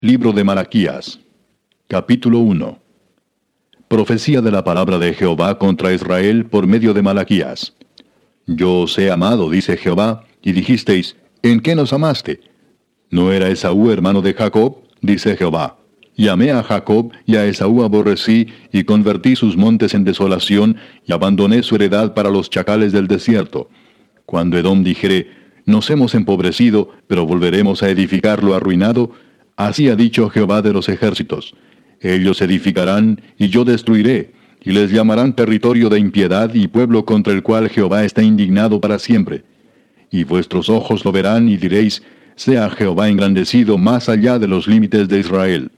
Libro de Malaquías. Capítulo 1. Profecía de la palabra de Jehová contra Israel por medio de Malaquías. Yo os he amado, dice Jehová, y dijisteis, ¿en qué nos amaste? ¿No era Esaú hermano de Jacob? Dice Jehová. Y amé a Jacob, y a Esaú aborrecí, y convertí sus montes en desolación, y abandoné su heredad para los chacales del desierto. Cuando Edom dijere, nos hemos empobrecido, pero volveremos a edificar lo arruinado, así ha dicho Jehová de los ejércitos. Ellos edificarán, y yo destruiré, y les llamarán territorio de impiedad y pueblo contra el cual Jehová está indignado para siempre. Y vuestros ojos lo verán y diréis, sea Jehová engrandecido más allá de los límites de Israel.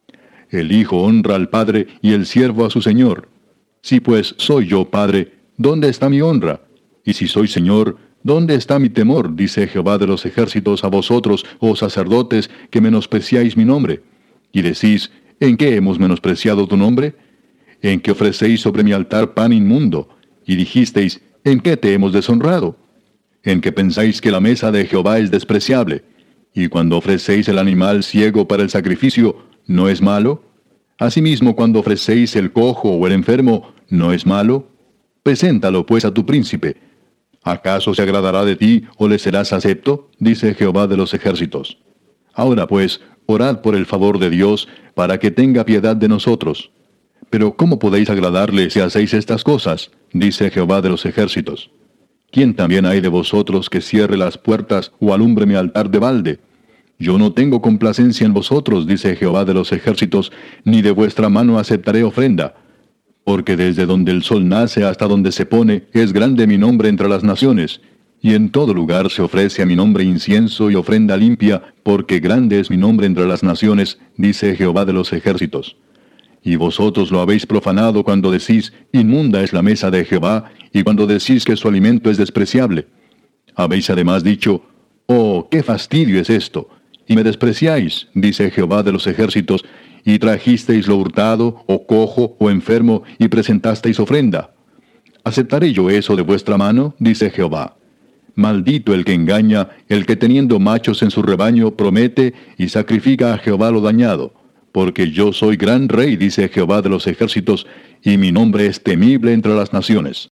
El hijo honra al padre y el siervo a su señor. Si pues soy yo padre, ¿dónde está mi honra? Y si soy señor, ¿dónde está mi temor? Dice Jehová de los ejércitos a vosotros, oh sacerdotes, que menospreciáis mi nombre. Y decís, ¿en qué hemos menospreciado tu nombre? En que ofrecéis sobre mi altar pan inmundo. Y dijisteis, ¿en qué te hemos deshonrado? En que pensáis que la mesa de Jehová es despreciable. Y cuando ofrecéis el animal ciego para el sacrificio, ¿no es malo? Asimismo, cuando ofrecéis el cojo o el enfermo, ¿no es malo? Preséntalo pues a tu príncipe. ¿Acaso se agradará de ti o le serás acepto? Dice Jehová de los ejércitos. Ahora pues, orad por el favor de Dios, para que tenga piedad de nosotros. Pero ¿cómo podéis agradarle si hacéis estas cosas? Dice Jehová de los ejércitos. ¿Quién también hay de vosotros que cierre las puertas o alumbre mi altar de balde? Yo no tengo complacencia en vosotros, dice Jehová de los ejércitos, ni de vuestra mano aceptaré ofrenda. Porque desde donde el sol nace hasta donde se pone, es grande mi nombre entre las naciones. Y en todo lugar se ofrece a mi nombre incienso y ofrenda limpia, porque grande es mi nombre entre las naciones, dice Jehová de los ejércitos. Y vosotros lo habéis profanado cuando decís, inmunda es la mesa de Jehová, y cuando decís que su alimento es despreciable. Habéis además dicho, oh, qué fastidio es esto, y me despreciáis, dice Jehová de los ejércitos, y trajisteis lo hurtado, o cojo, o enfermo, y presentasteis ofrenda. ¿Aceptaré yo eso de vuestra mano? Dice Jehová. Maldito el que engaña, el que teniendo machos en su rebaño promete y sacrifica a Jehová lo dañado. Porque yo soy gran rey, dice Jehová de los ejércitos, y mi nombre es temible entre las naciones.